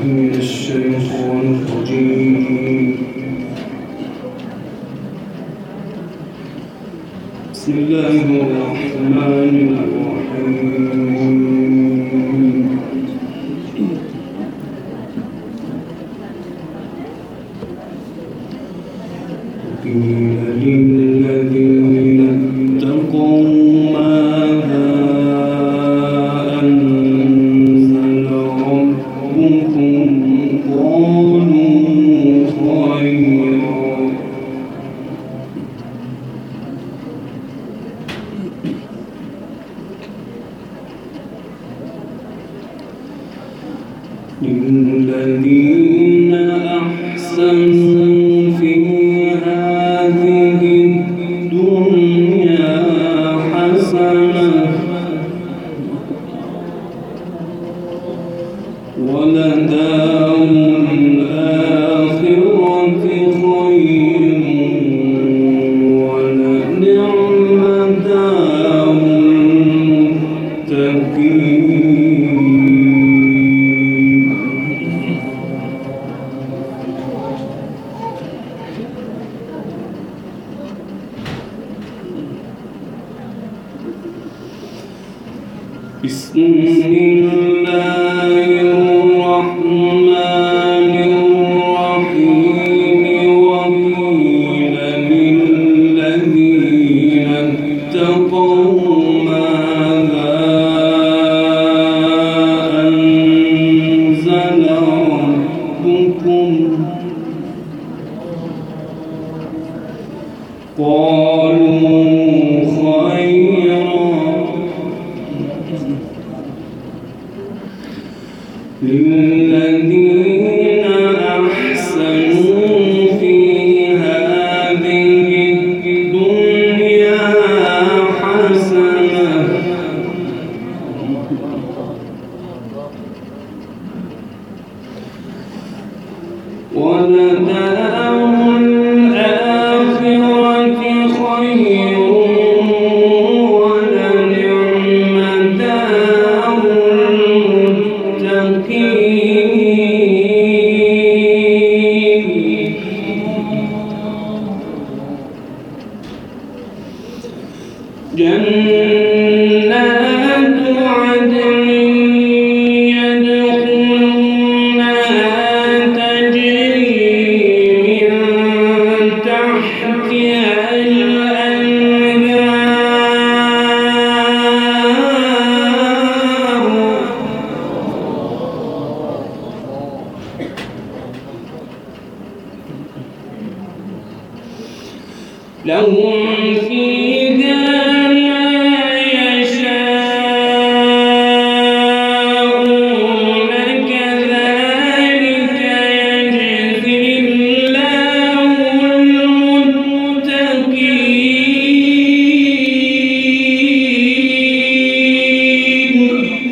من الشيطان الرجيم. بسم الله الرحمن الرحيم. قيل للذين اتقوا ماذا أنزل ربكم قالوا خيرا. للذين أحسنوا في هذه الدنيا حسنة ولدار الآخرة خير ولنعم دار المتقين. بسم الله الرحمن الرحيم. وقيل للذين اتقوا ماذا أنزل ربكم قالوا خيرا. للذين أحسنوا في هذه الدنيا حسنة ولدار الآخرة خير ولنعم دار المتقين. جنات عدن يدخلونها تجري من تحتها الأنهار لهم فيها ما يشاءون كذلك يجزي الله المتقين.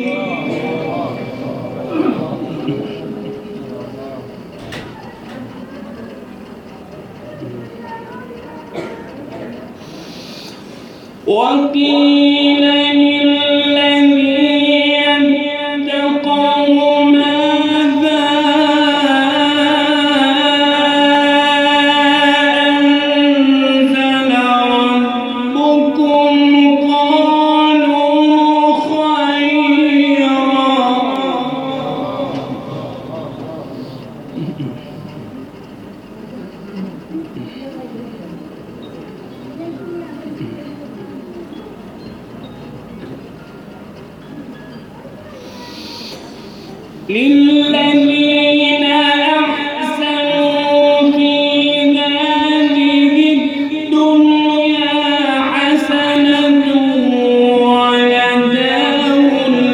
وقيل للذين اتقوا ماذا أنزل ربكم قالوا خيرا. للذين أحسنوا في هذه الدنيا حسنة ولدار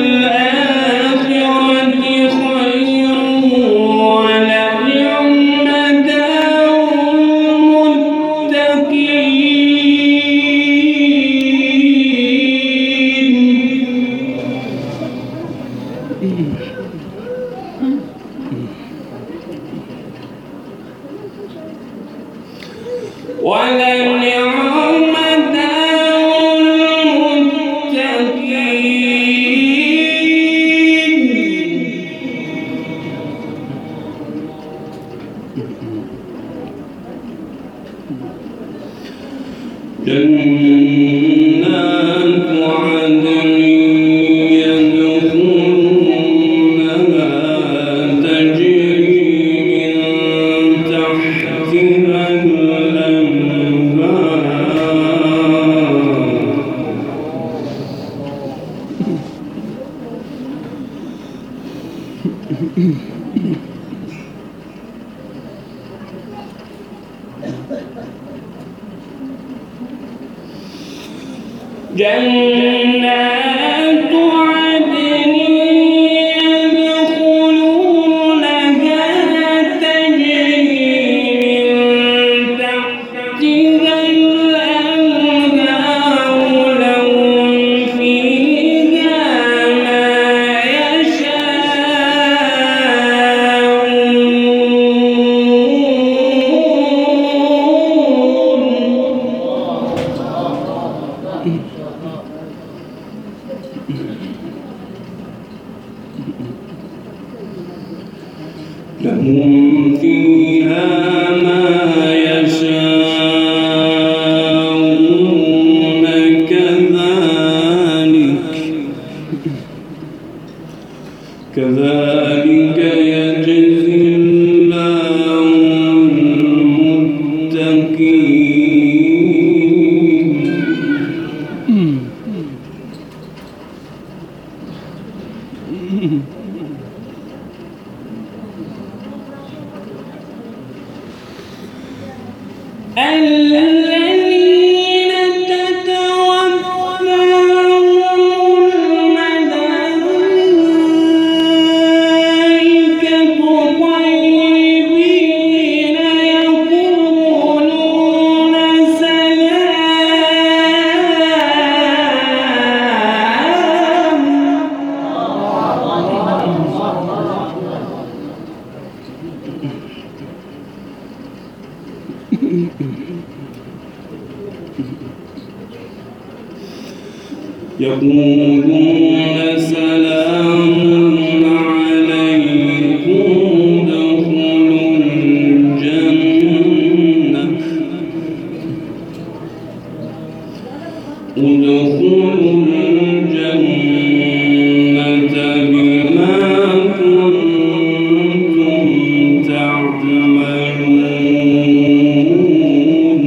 الآخرة خير ولنعم دار المتقين. ولنعم دار المتقين. جنات عدن يدخلونها تجري من تحتها الأنهار لهم فيها ما لهم فيها ما يشاءون كذلك يجزي الله المتقين. الذين تتوفاهم الملائكة طيبين يقولون سلام عليكم ادخلوا الجنة بما كنتم تعملون.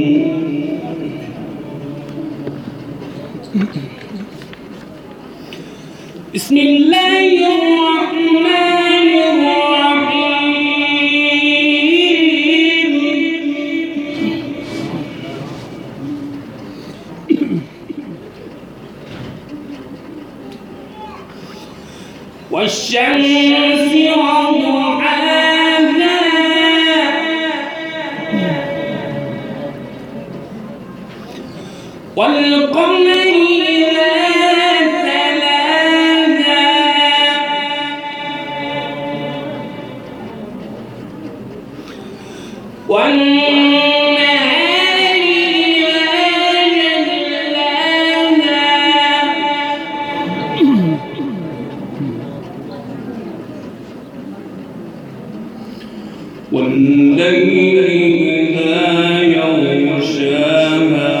بسم الله الرحمن الرحيم. والشمس وضحاها والقمر والنهار إذا جلاها والليل إذا يغشاها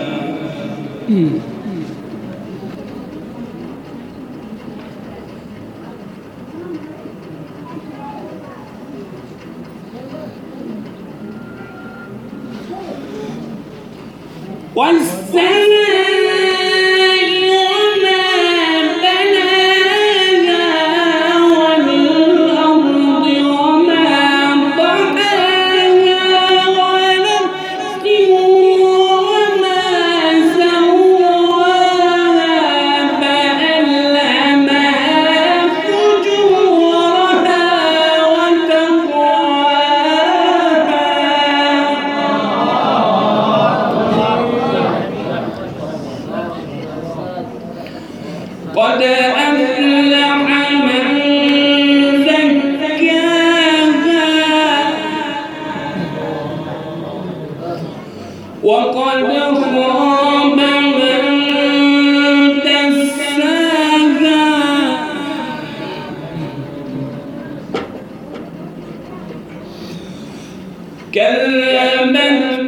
والسماء وما بناها والأرض وما طحاها ونفس وما سواها فألهمها فجورها وتقواها. قد أفلح من زكاها وقد خاب من دساها. كذبت